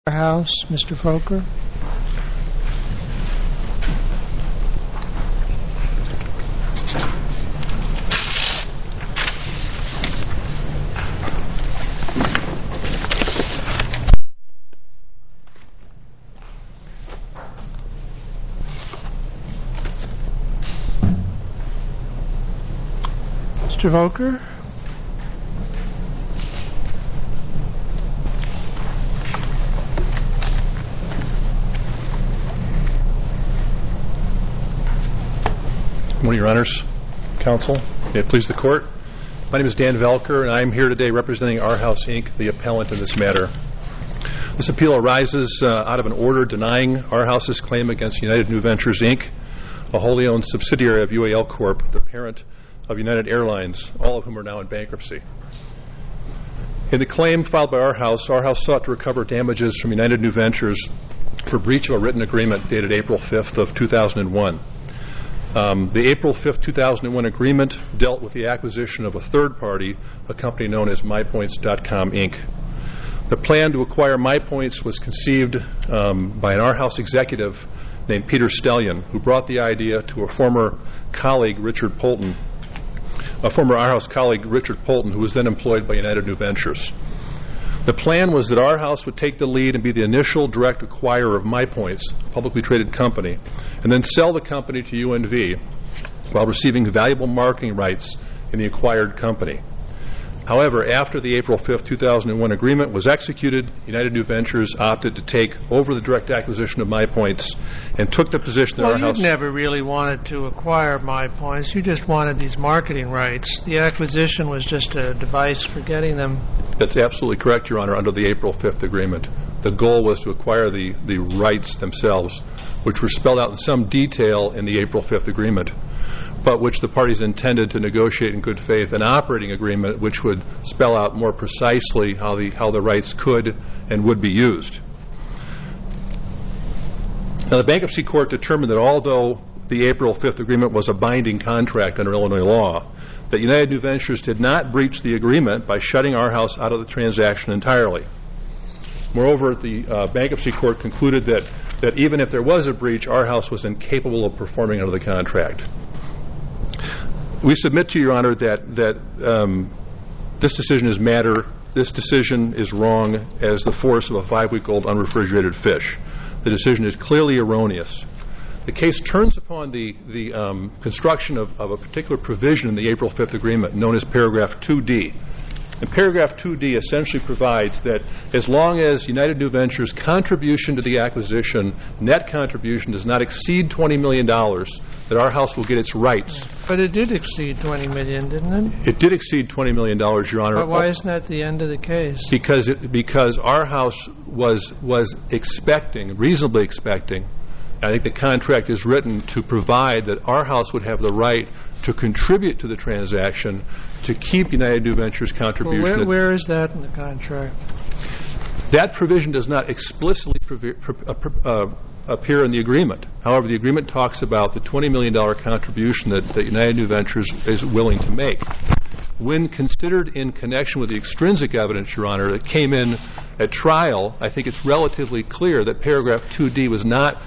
House, Mr. Foker. Mr. Foker. Good morning, Your Honors, Counsel. May it please the Court. My name is Dan Velker, and I am here today representing Our House, Inc., the appellant in this matter. This appeal arises out of an order denying Our House's claim against United New Ventures, Inc., a wholly owned subsidiary of UAL Corp., the parent of United Airlines, all of whom are now in bankruptcy. In the claim filed by Our House sought to recover damages from United New Ventures for breach of a written agreement dated April 5th of 2001. The April 5th, 2001 agreement dealt with the acquisition of a third party, a company known as MyPoints.com, Inc. The plan to acquire MyPoints was conceived by an Our House executive named Peter Stellion, who brought the idea to a former colleague, Richard Polton, a former Our House colleague, Richard Polton, who was then employed by United New Ventures. The plan was that Our House would take the lead and be the initial direct acquirer of MyPoints, a publicly traded company, and then sell the company to UNV while receiving valuable marketing rights in the acquired company. However, after the April 5th, 2001 agreement was executed, United New Ventures opted to take over the direct acquisition of MyPoints and took the position that Our House... Well, you never really wanted to acquire MyPoints. You just wanted these marketing rights. The acquisition was just a device for getting them. That's absolutely correct, Your Honor, under the April 5th agreement. The goal was to acquire the rights themselves, which were spelled out in some detail in the April 5th agreement, but which the parties intended to negotiate in good faith an operating agreement which would spell out more precisely how the rights could and would be used. Now, the bankruptcy court determined that although the April 5th agreement was a binding contract under Illinois law, that United New Ventures did not breach the agreement by shutting Our House out of the transaction entirely. Moreover, the bankruptcy court concluded that even if there was a breach, Our House was incapable of performing under the contract. We submit to Your Honor that this decision is matter. This decision is wrong as the force of a 5-week-old unrefrigerated fish. The decision is clearly erroneous. The case turns upon the construction of a particular provision in the April 5th agreement known as paragraph 2D. And paragraph 2D essentially provides that as long as United New Ventures' contribution to the acquisition, net contribution, does not exceed $20 million, that Our House will get its rights. But it did exceed $20 million, didn't it? It did exceed $20 million, Your Honor. But why isn't that the end of the case? Because Our House was reasonably expecting, I think the contract is written to provide that Our House would have the right to contribute to the transaction to keep United New Ventures' contribution. Well, where is that in the contract? That provision does not explicitly appear in the agreement. However, the agreement talks about the $20 million contribution that United New Ventures is willing to make. When considered in connection with the extrinsic evidence, Your Honor, that came in at trial, I think it's relatively clear that paragraph 2D was not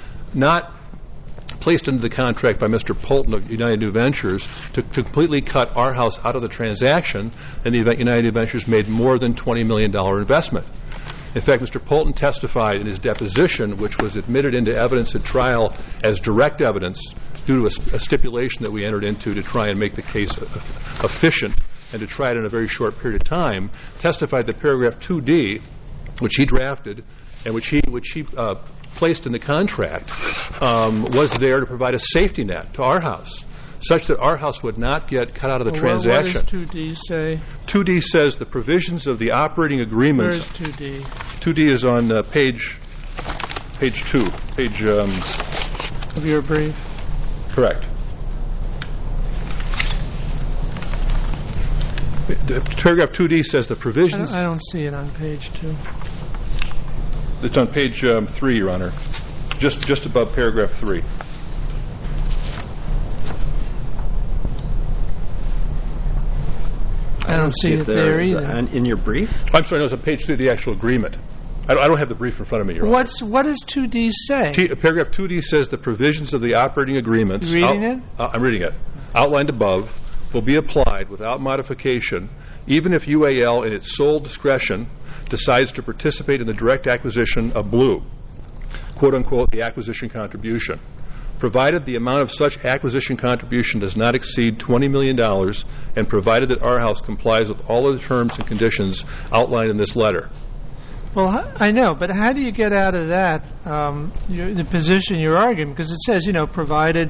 placed into the contract by Mr. Polton of United New Ventures to completely cut Our House out of the transaction, in the event United New Ventures made more than $20 million investment. In fact, Mr. Polton testified in his deposition, which was admitted into evidence at trial as direct evidence due to a stipulation that we entered into to try and make the case efficient and to try it in a very short period of time, testified that paragraph 2D, which he drafted and which he placed in the contract, was there to provide a safety net to Our House, such that Our House would not get cut out of the transaction. What does 2D say? 2D says the provisions of the operating agreements. Where is 2D? 2D is on page 2. Of your brief? Correct. Paragraph 2D says the provisions... I don't see it on page 2. It's on page 3, Your Honor, just above paragraph 3. I don't see it there either. In your brief? I'm sorry, no, it's on page 3 of the actual agreement. I don't have the brief in front of me, Your Honor. What does 2D say? Paragraph 2D says the provisions of the operating agreements... You reading it? I'm reading it. Outlined above will be applied without modification even if UAL in its sole discretion decides to participate in the direct acquisition of Blue, quote-unquote, the acquisition contribution, provided the amount of such acquisition contribution does not exceed $20 million and provided that our house complies with all of the terms and conditions outlined in this letter. Well, I know, but how do you get out of that the position you're arguing? Because it says, provided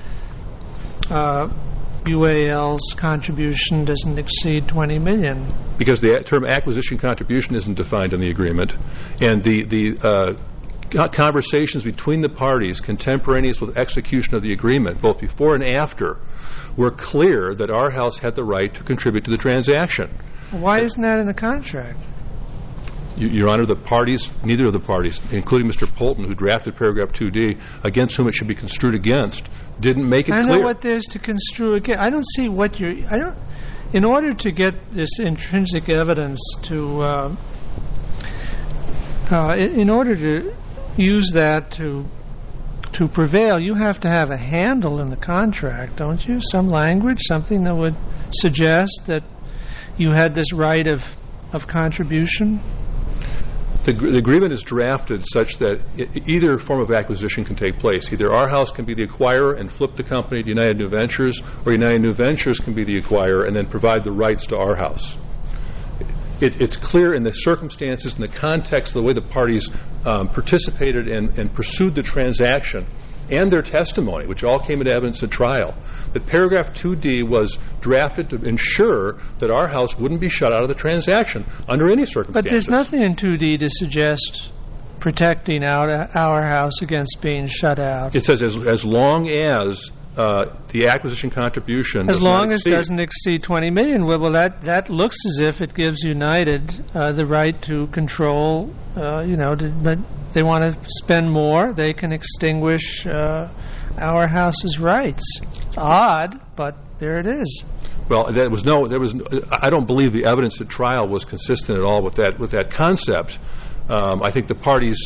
UAL's contribution doesn't exceed $20 million. Because the term acquisition contribution isn't defined in the agreement, and the conversations between the parties contemporaneous with execution of the agreement, both before and after, were clear that our house had the right to contribute to the transaction. Why isn't that in the contract? Your Honor, neither of the parties, including Mr. Polton, who drafted paragraph 2D, against whom it should be construed against, didn't make it clear. I know what there's to construe against. I don't see what in order to get this intrinsic evidence in order to use that to prevail, you have to have a handle in the contract, don't you? Some language, something that would suggest that you had this right of contribution? The agreement is drafted such that either form of acquisition can take place. Either our house can be the acquirer and flip the company to United New Ventures, or United New Ventures can be the acquirer and then provide the rights to our house. It's clear in the circumstances and the context of the way the parties participated and pursued the transaction and their testimony, which all came into evidence at trial, that paragraph 2D was drafted to ensure that our house wouldn't be shut out of the transaction under any circumstances. But there's nothing in 2D to suggest protecting our house against being shut out. It says as long as the acquisition contribution as long as it doesn't exceed $20 million. Well, that looks as if it gives United the right to control, but they want to spend more. They can extinguish our house's rights. It's odd, but there it is. Well, I don't believe the evidence at trial was consistent at all with that concept. I think the parties.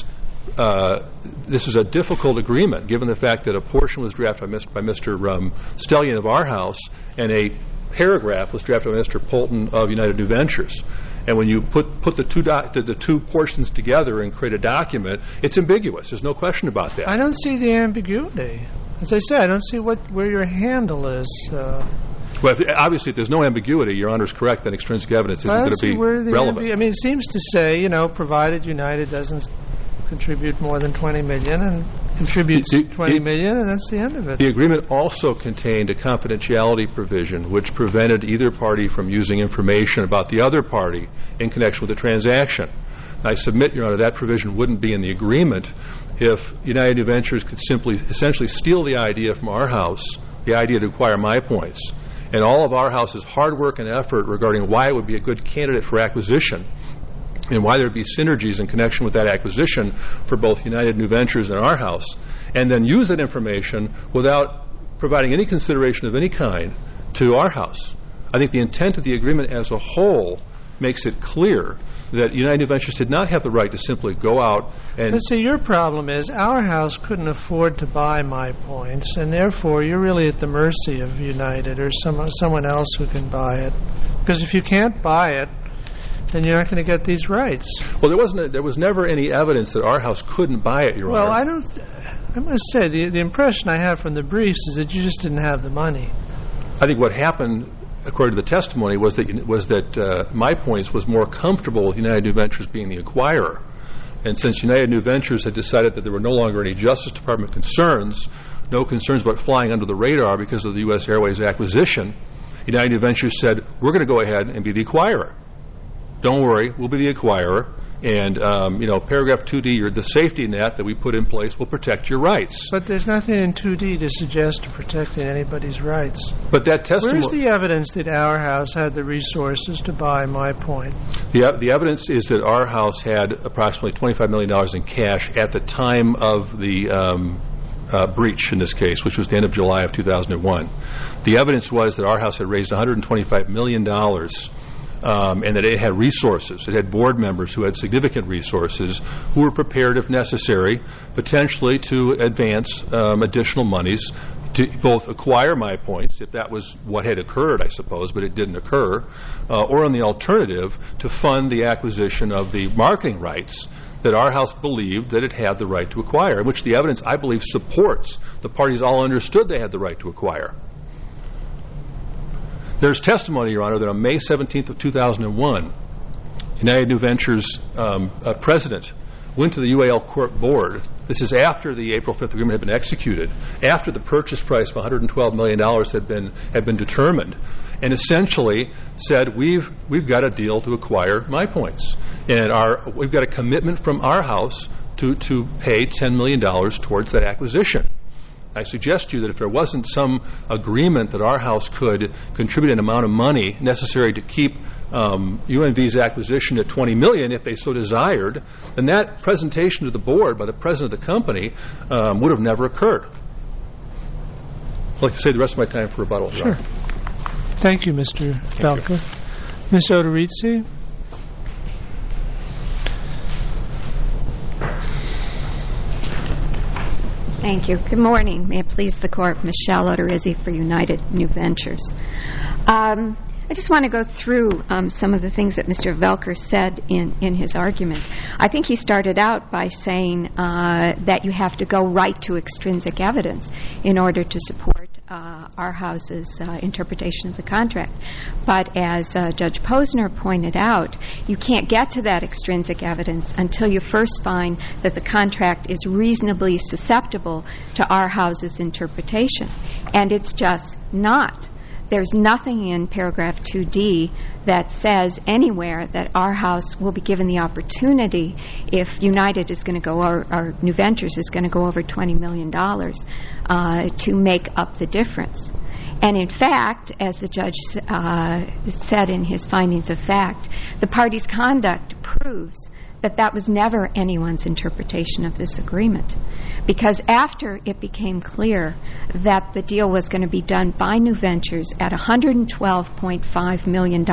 This is a difficult agreement, given the fact that a portion was drafted by Mr. Stellian of our house, and a paragraph was drafted by Mr. Polton of United New Ventures. And when you put the two portions together and create a document, it's ambiguous. There's no question about that. I don't see the ambiguity. As I said, I don't see where your handle is. Well, obviously, if there's no ambiguity, Your Honor is correct, then extrinsic evidence isn't going to be relevant. It seems to say, provided United doesn't contribute more than $20 million and contributes $20 million, and that's the end of it. The agreement also contained a confidentiality provision which prevented either party from using information about the other party in connection with the transaction. And I submit, Your Honor, that provision wouldn't be in the agreement if United New Ventures could simply essentially steal the idea from our house, the idea to acquire My Points, and all of our house's hard work and effort regarding why it would be a good candidate for acquisition and why there would be synergies in connection with that acquisition for both United New Ventures and our house, and then use that information without providing any consideration of any kind to our house. I think the intent of the agreement as a whole makes it clear that United New Ventures did not have the right to simply go out and... But see, your problem is our house couldn't afford to buy My Points, and therefore you're really at the mercy of United or someone else who can buy it. Because if you can't buy it, then you're not going to get these rights. Well, there was never any evidence that our house couldn't buy it, Your Honor. Well, I must say, the impression I have from the briefs is that you just didn't have the money. I think what happened, according to the testimony, was that My Points was more comfortable with United New Ventures being the acquirer. And since United New Ventures had decided that there were no longer any Justice Department concerns, no concerns about flying under the radar because of the U.S. Airways acquisition, United New Ventures said, we're going to go ahead and be the acquirer. Don't worry, we'll be the acquirer, and paragraph 2D, the safety net that we put in place, will protect your rights. But there's nothing in 2D to suggest to protecting anybody's rights. But that testimony... Where's the evidence that our house had the resources to buy My Point? The evidence is that our house had approximately $25 million in cash at the time of the breach in this case, which was the end of July of 2001. The evidence was that our house had raised $125 million and that it had resources. It had board members who had significant resources who were prepared, if necessary, potentially to advance additional monies to both acquire My Points, if that was what had occurred, I suppose, but it didn't occur, or on the alternative, to fund the acquisition of the marketing rights that our house believed that it had the right to acquire, which the evidence, I believe, supports. The parties all understood they had the right to acquire. There's testimony, Your Honor, that on May 17th of 2001, United New Ventures president went to the UAL Court Board. This is after the April 5th agreement had been executed, after the purchase price of $112 million had been determined, and essentially said, we've got a deal to acquire My Points, and we've got a commitment from our house to pay $10 million towards that acquisition. I suggest to you that if there wasn't some agreement that our house could contribute an amount of money necessary to keep UNV's acquisition at $20 million, if they so desired, then that presentation to the board by the president of the company would have never occurred. I'd like to save the rest of my time for rebuttal. Sure. Thank you, Mr. Velker. Ms. Odorizzi? Thank you. Good morning. May it please the Court. Michelle Odorizzi for United New Ventures. I just want to go through some of the things that Mr. Velker said in his argument. I think he started out by saying that you have to go right to extrinsic evidence in order to support our house's interpretation of the contract. But as Judge Posner pointed out, you can't get to that extrinsic evidence until you first find that the contract is reasonably susceptible to our house's interpretation. And it's just not. There's nothing in paragraph 2D that says anywhere that our house will be given the opportunity, if United is going to go, or New Ventures is going to go over $20 million, to make up the difference. And in fact, as the judge said in his findings of fact, the party's conduct proves that that was never anyone's interpretation of this agreement. Because after it became clear that the deal was going to be done by New Ventures at $112.5 million,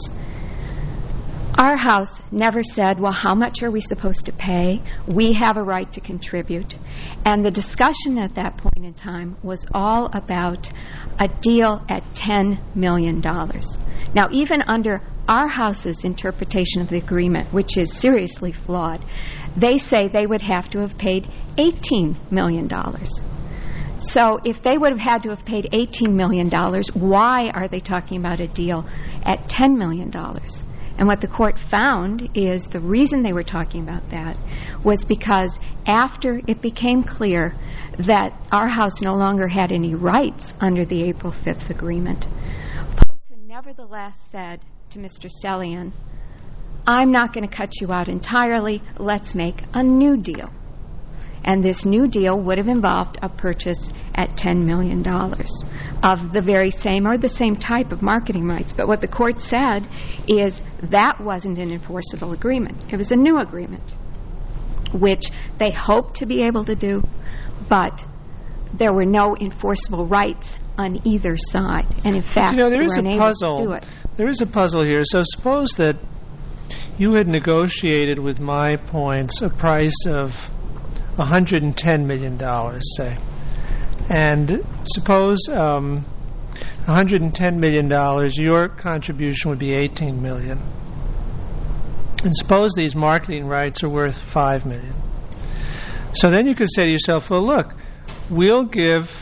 our house never said, well, how much are we supposed to pay? We have a right to contribute. And the discussion at that point in time was all about a deal at $10 million. Now, even under our house's interpretation of the agreement, which is seriously flawed, they say they would have to have paid $18 million. So if they would have had to have paid $18 million, why are they talking about a deal at $10 million? And what the court found is the reason they were talking about that was because after it became clear that our house no longer had any rights under the April 5th agreement, Fulton nevertheless said to Mr. Stellian, I'm not going to cut you out entirely. Let's make a new deal. And this new deal would have involved a purchase at $10 million of the very same or the same type of marketing rights. But what the court said is that wasn't an enforceable agreement. It was a new agreement, which they hoped to be able to do, but there were no enforceable rights on either side. And in fact, there they is were unable to do it. There is a puzzle here. So suppose that you had negotiated with My Points a price of $110 million, say. And suppose $110 million, your contribution would be $18 million. And suppose these marketing rights are worth $5 million. So then you could say to yourself, well, look, we'll give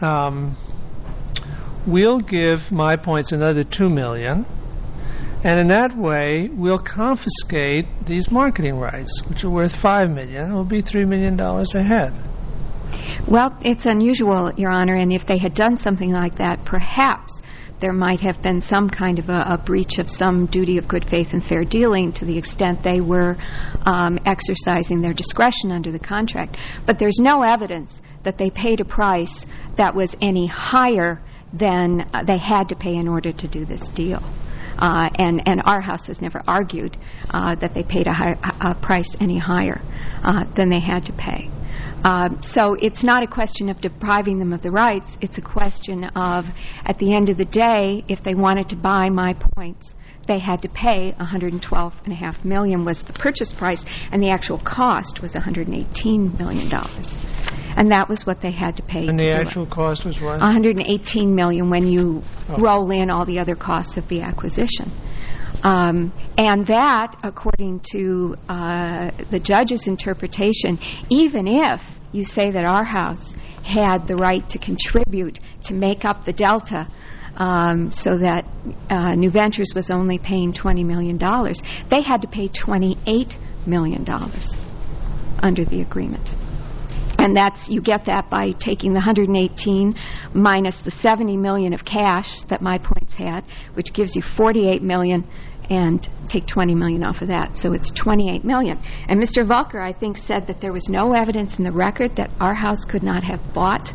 My Points another $2 million. And in that way, we'll confiscate these marketing rights, which are worth $5 million. It will be $3 million ahead. Well, it's unusual, Your Honor, and if they had done something like that, perhaps there might have been some kind of a breach of some duty of good faith and fair dealing to the extent they were exercising their discretion under the contract. But there's no evidence that they paid a price that was any higher than they had to pay in order to do this deal. And our house has never argued that they paid a price any higher than they had to pay. So it's not a question of depriving them of the rights. It's a question of, at the end of the day, if they wanted to buy my points, they had to pay $112.5 million was the purchase price, and the actual cost was $118 million. And that was what they had to pay. And to the do actual cost was what? $118 million when you roll in all the other costs of the acquisition. And that, according to the judge's interpretation, even if you say that our house had the right to contribute to make up the delta, so that New Ventures was only paying $20 million, they had to pay $28 million under the agreement. And you get that by taking the 118 minus the 70 million of cash that my points had, which gives you 48 million, and take 20 million off of that. So it's 28 million. And Mr. Volker, I think, said that there was no evidence in the record that our house could not have bought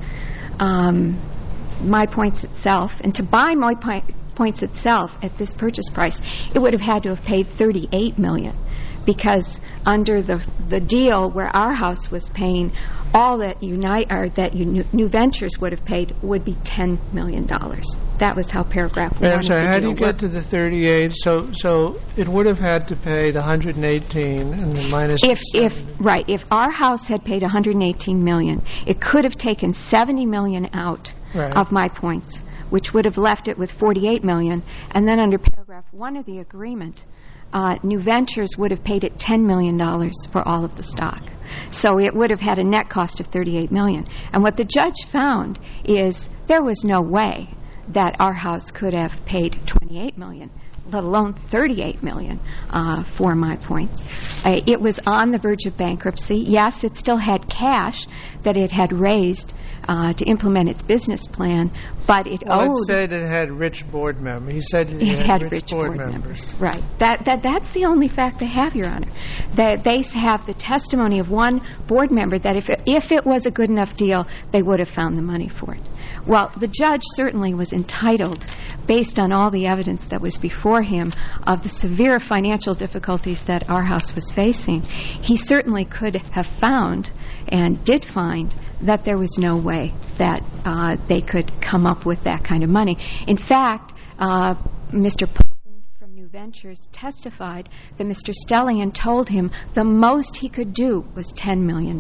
my points itself. And to buy my points itself at this purchase price, it would have had to have paid 38 million, because under the deal where our house was paying, all that New Ventures would have paid would be $10 million. That was how paragraph 1 I'm sorry, of the how deal do you get worked. to the 38? So it would have had to pay the 118 and the minus the 70. If our house had paid $118 million, it could have taken $70 million out of my points, which would have left it with $48 million, and then under paragraph 1 of the agreement, New Ventures would have paid it $10 million for all of the stock. So it would have had a net cost of $38 million. And what the judge found is there was no way that our house could have paid $28 million, let alone $38 million for my points. It was on the verge of bankruptcy. Yes, it still had cash that it had raised to implement its business plan, but it owed... Let's say that it had rich board members. He said it had rich board members. Right. That's the only fact they have, Your Honor. They have the testimony of one board member that if it was a good enough deal, they would have found the money for it. Well, the judge certainly was entitled, based on all the evidence that was before him of the severe financial difficulties that our house was facing. He certainly could have found, and did find, that there was no way that they could come up with that kind of money. In fact, Mr. Pulton from New Ventures testified that Mr. Stellian told him the most he could do was $10 million.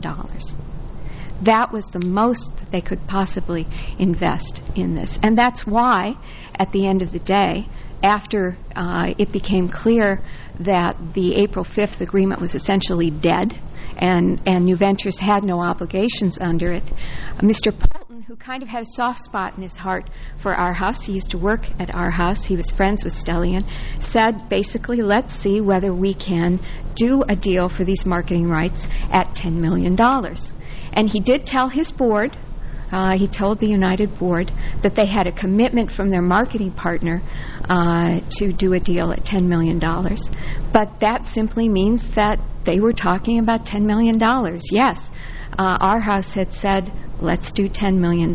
That was the most that they could possibly invest in this. And that's why, at the end of the day, after it became clear that the April 5th agreement was essentially dead and New Ventures had no obligations under it, Mr. Pulton, who kind of had a soft spot in his heart for our house, he used to work at our house, he was friends with Stellian, said basically, let's see whether we can do a deal for these marketing rights at $10 million. And he did tell his board, he told the United Board, that they had a commitment from their marketing partner to do a deal at $10 million. But that simply means that they were talking about $10 million. Yes, our house had said, let's do $10 million.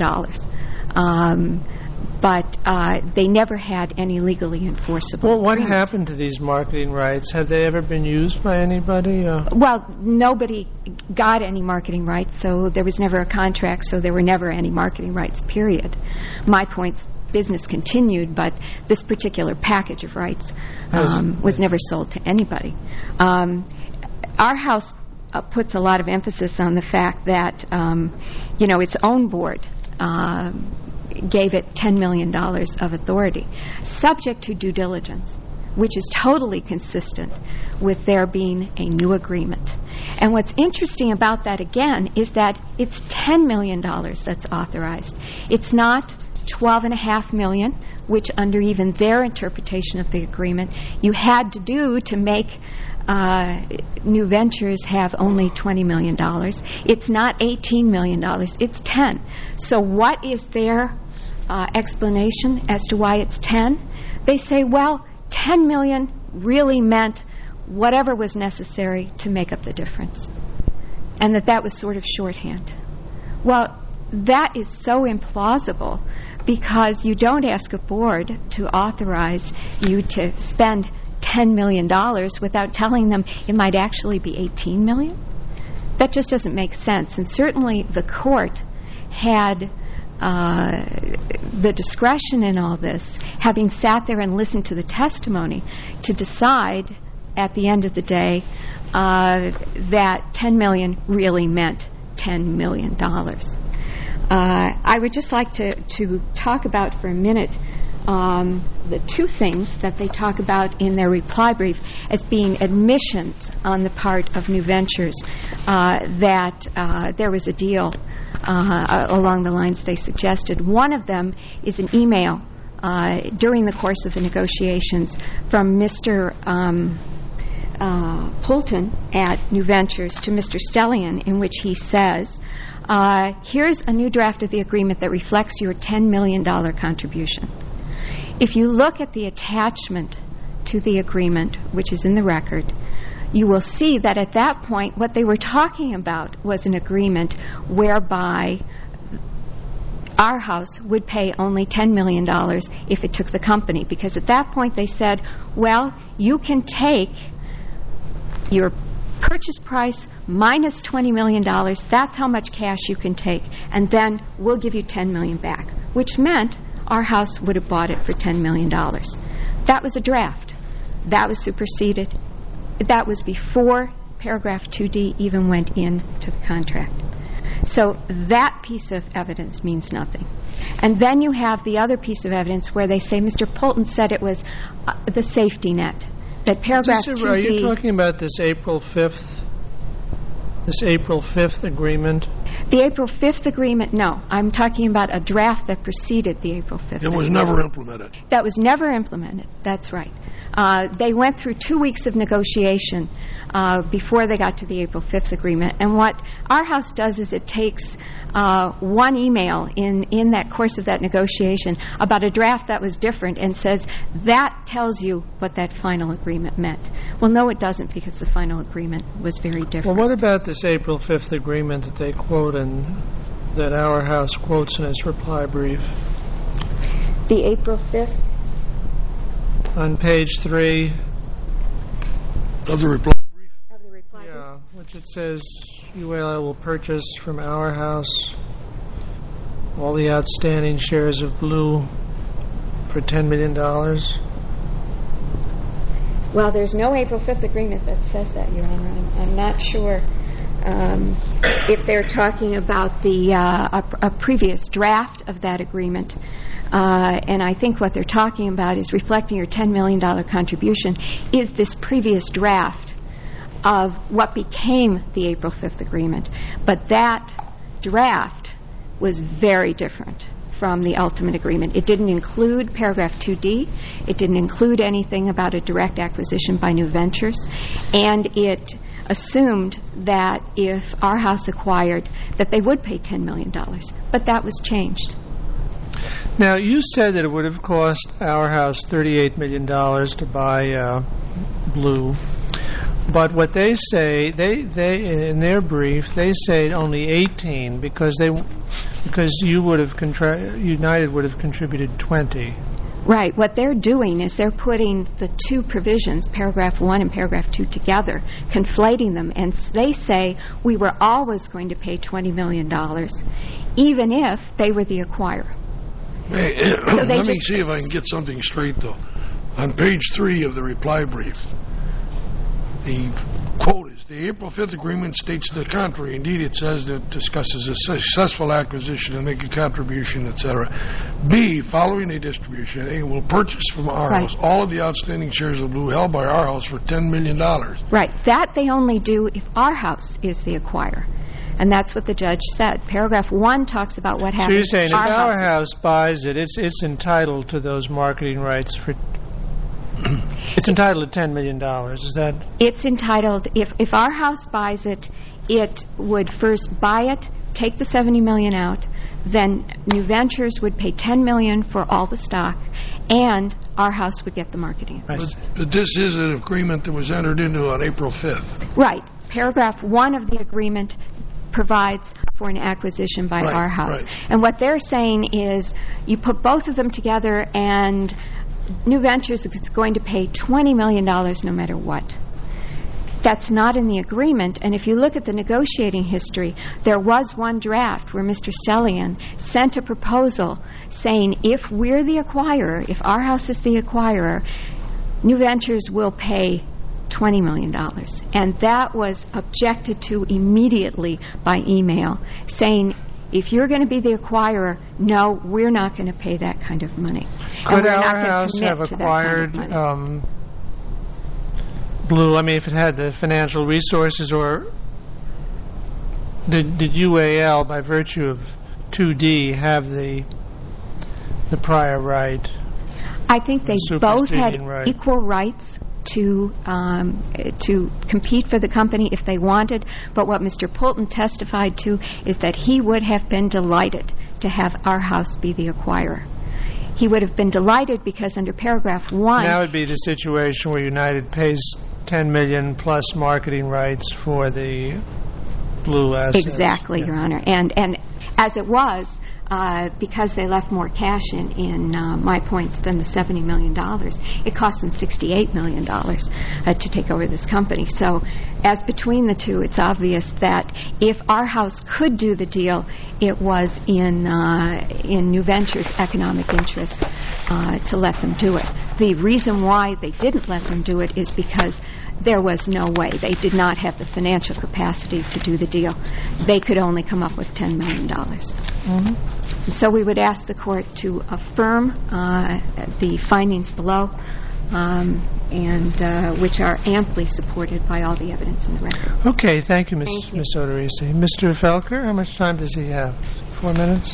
But they never had any legally enforceable Well, what agreement. happened to these marketing rights? Have they ever been used by anybody? Well, nobody got any marketing rights, so there was never a contract, so there were never any marketing rights, period. My point's business continued, but this particular package of rights was never sold to anybody. Our house puts a lot of emphasis on the fact that, its own board gave it $10 million of authority, subject to due diligence, which is totally consistent with there being a new agreement. And what's interesting about that, again, is that it's $10 million that's authorized. It's not $12.5 million, which under even their interpretation of the agreement, you had to do to make New Ventures have only $20 million. It's not $18 million. It's 10. So what is their explanation as to why it's 10? They say, well, 10 million really meant whatever was necessary to make up the difference, and that was sort of shorthand. Well, that is so implausible, because you don't ask a board to authorize you to spend $10 million without telling them it might actually be $18 million. That just doesn't make sense. And certainly the court had the discretion in all this, having sat there and listened to the testimony, to decide at the end of the day that $10 million really meant $10 million. I would just like to talk about for a minute the two things that they talk about in their reply brief as being admissions on the part of New Ventures that there was a deal along the lines they suggested. One of them is an email during the course of the negotiations from Mr. Poulton at New Ventures to Mr. Stellian, in which he says, here's a new draft of the agreement that reflects your $10 million contribution. If you look at the attachment to the agreement, which is in the record, you will see that at that point what they were talking about was an agreement whereby our house would pay only $10 million if it took the company, because at that point they said, well, you can take your purchase price minus $20 million, that's how much cash you can take, and then we'll give you $10 million back, which meant our house would have bought it for $10 million. That was a draft. That was superseded. That was before paragraph 2D even went into the contract. So that piece of evidence means nothing. And then you have the other piece of evidence where they say Mr. Poulton said it was the safety net. That paragraph 2D... Are you talking about this April 5th agreement? The April 5th agreement, no. I'm talking about a draft that preceded the April 5th agreement. It was never implemented. That was never implemented. That's right. They went through 2 weeks of negotiation before they got to the April 5th agreement. And what our house does is it takes one email in that course of that negotiation about a draft that was different and says, that tells you what that final agreement meant. Well, no, it doesn't, because the final agreement was very different. Well, what about this April 5th agreement that they quote and that our house quotes in its reply brief? The April 5th? On page 3. Of the reply brief? Of the reply brief? Yeah, which it says, UAL will purchase from our house all the outstanding shares of Blue for $10 million. Well, there's no April 5th agreement that says that, Your Honor. I'm not sure if they're talking about a previous draft of that agreement. And I think what they're talking about is reflecting your $10 million contribution is this previous draft of what became the April 5th agreement. But that draft was very different from the ultimate agreement. It didn't include paragraph 2D. It didn't include anything about a direct acquisition by New Ventures. And it assumed that if our house acquired, that they would pay $10 million. But that was changed. Now, you said that it would have cost our house $38 million to buy Blue. But what they say, they in their brief, they say only 18 because you would have United would have contributed 20. Right. What they're doing is they're putting the two provisions, paragraph 1 and paragraph 2, together, conflating them, and they say we were always going to pay $20 million, even if they were the acquirer. Hey, So let me see if I can get something straight, though. On page 3 of the reply brief, the quote is, the April 5th agreement states the contrary. Indeed, it says that it discusses a successful acquisition and make a contribution, etc. B, following a distribution, A will purchase from our Right. house all of the outstanding shares of Blue held by our house for $10 million. Right. That they only do if our house is the acquirer. And that's what the judge said. Paragraph 1 talks about what So happens you're saying if our house. house buys it, it's entitled to those marketing rights for... It's entitled to $10 million. Is that... It's entitled, if our house buys it, it would first buy it, take the $70 million out, then New Ventures would pay $10 million for all the stock, and our house would get the marketing rights. But this is an agreement that was entered into on April 5th. Right. Paragraph 1 of the agreement provides for an acquisition by Right, our house. right. And what they're saying is you put both of them together and New Ventures is going to pay $20 million no matter what. That's not in the agreement, and if you look at the negotiating history, there was one draft where Mr. Sellian sent a proposal saying if we're the acquirer, if our house is the acquirer, New Ventures will pay $20 million. And that was objected to immediately by email, saying if you're going to be the acquirer, no, we're not going to pay that kind of money. Could our house have acquired Blue? I mean, if it had the financial resources, or did UAL, by virtue of 2D, have the prior right? I think they both had equal rights to compete for the company if they wanted, but what Mr. Poulton testified to is that he would have been delighted to have our house be the acquirer. He would have been delighted because under paragraph 1... That would be the situation where United pays $10 million plus marketing rights for the Blue assets. Exactly, Your Honor. And as it was, because they left more cash in My Points than the $70 million, it cost them $68 million to take over this company. So as between the two, it's obvious that if our house could do the deal, it was in New Ventures' economic interest to let them do it. The reason why they didn't let them do it is because there was no way. They did not have the financial capacity to do the deal. They could only come up with $10 million. Mm-hmm. So we would ask the court to affirm the findings below, and which are amply supported by all the evidence in the record. Okay, thank you, Ms. Odorizzi. Mr. Felker, how much time does he have? 4 minutes?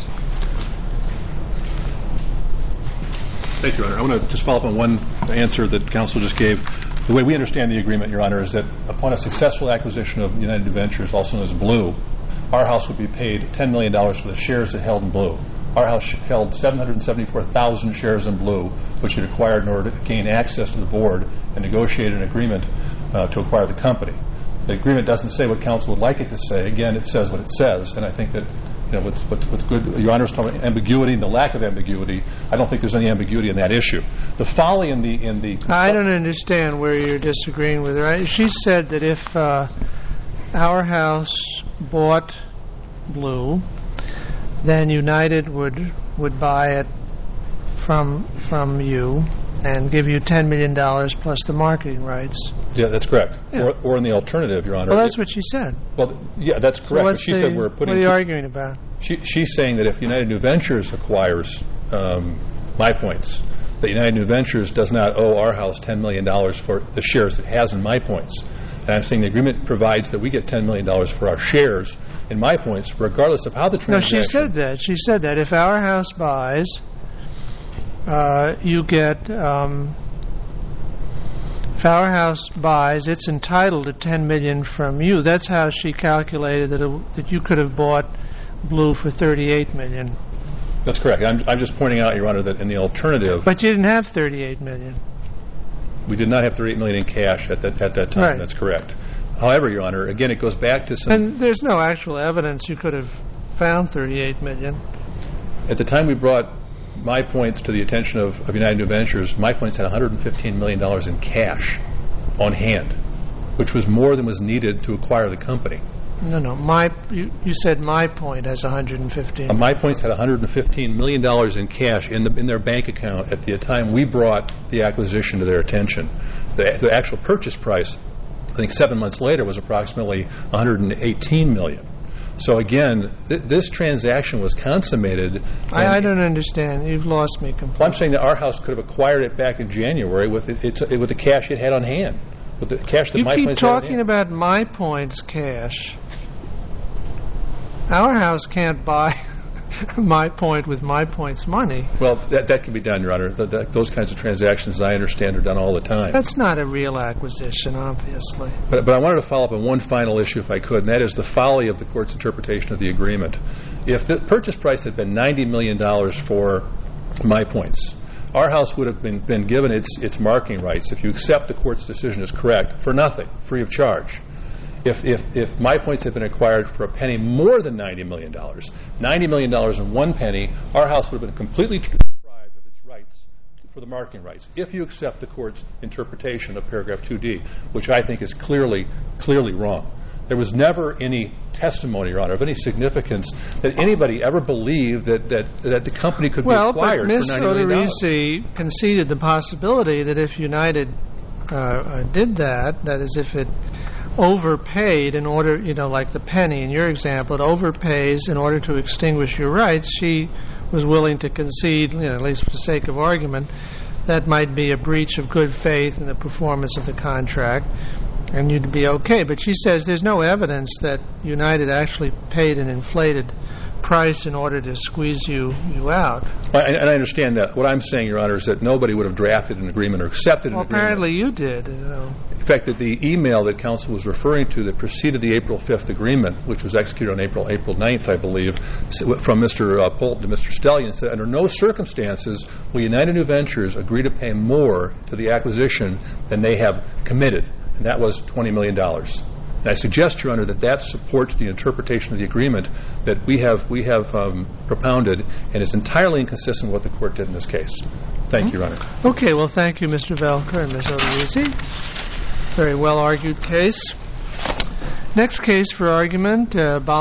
Thank you, Your Honor. I want to just follow up on one answer that counsel just gave. The way we understand the agreement, Your Honor, is that upon a successful acquisition of United Ventures, also known as Blue, our house would be paid $10 million for the shares it held in Blue. Our house held 774,000 shares in Blue, which it acquired in order to gain access to the board and negotiate an agreement to acquire the company. The agreement doesn't say what counsel would like it to say. Again, it says what it says, and I think that what's good. Your Honor was talking about ambiguity and the lack of ambiguity. I don't think there's any ambiguity in that issue. The folly in the I don't understand where you're disagreeing with her. She said that if our house bought Blue, then United would buy it from you and give you $10 million plus the marketing rights. Yeah, that's correct. Yeah. Or in the alternative, Your Honor. Well, that's what she said. Well, yeah, that's correct. So she said we're putting. What are you arguing about? She's saying that if United New Ventures acquires My Points, that United New Ventures does not owe our house $10 million for the shares it has in My Points. And I'm saying the agreement provides that we get $10 million for our shares in My Points, regardless of how the transaction... No, she said that. She said that if our house buys, you get... if our house buys, it's entitled to $10 million from you. That's how she calculated that you could have bought Blue for $38 million. That's correct. I'm just pointing out, Your Honor, that in the alternative... But you didn't have $38 million. We did not have $38 million in cash at that time. Right. That's correct. However, Your Honor, again, it goes back to some... And there's no actual evidence you could have found $38 million. At the time we brought My Points to the attention of United New Ventures, My Points had $115 million in cash on hand, which was more than was needed to acquire the company. No. You said My Point has $115. My Points had $115 million in cash in their bank account at the time we brought the acquisition to their attention. The actual purchase price, I think 7 months later, was approximately $118 million. So again, this transaction was consummated. I don't understand. You've lost me completely. Well, I'm saying that our house could have acquired it back in January with the cash it had on hand. With the cash that My Points had on hand. You keep talking about My Points cash. Our house can't buy My Point with My Points money. Well, that can be done, Your Honor. Those kinds of transactions, as I understand, are done all the time. That's not a real acquisition, obviously. But I wanted to follow up on one final issue, if I could, and that is the folly of the court's interpretation of the agreement. If the purchase price had been $90 million for My Points, our house would have been given its marketing rights, if you accept the court's decision is correct, for nothing, free of charge. If My Points had been acquired for a penny more than $90 million, $90 million and 1 penny, our house would have been completely deprived of its rights for the marketing rights, if you accept the court's interpretation of paragraph 2D, which I think is clearly wrong. There was never any testimony, Your Honor, of any significance that anybody ever believed that the company could be acquired for $90 million. Well, but Ms. Odorizzi conceded the possibility that if United did that is, if it overpaid in order, like the penny in your example, it overpays in order to extinguish your rights, she was willing to concede, at least for the sake of argument, that might be a breach of good faith in the performance of the contract, and you'd be okay. But she says there's no evidence that United actually paid an inflated price in order to squeeze you out. And I understand that. What I'm saying, Your Honor, is that nobody would have drafted an agreement or accepted an agreement. Apparently you did. In fact, that the email that counsel was referring to that preceded the April 5th agreement, which was executed on April 9th, I believe, from Mr. Polton to Mr. Stellian, said under no circumstances will United New Ventures agree to pay more to the acquisition than they have committed, and that was $20 million. And I suggest, Your Honor, that supports the interpretation of the agreement that we have propounded, and is entirely inconsistent with what the court did in this case. Thank you, Your Honor. Okay, well, thank you, Mr. Velker and Ms. Odorizzi. Very well-argued case. Next case for argument,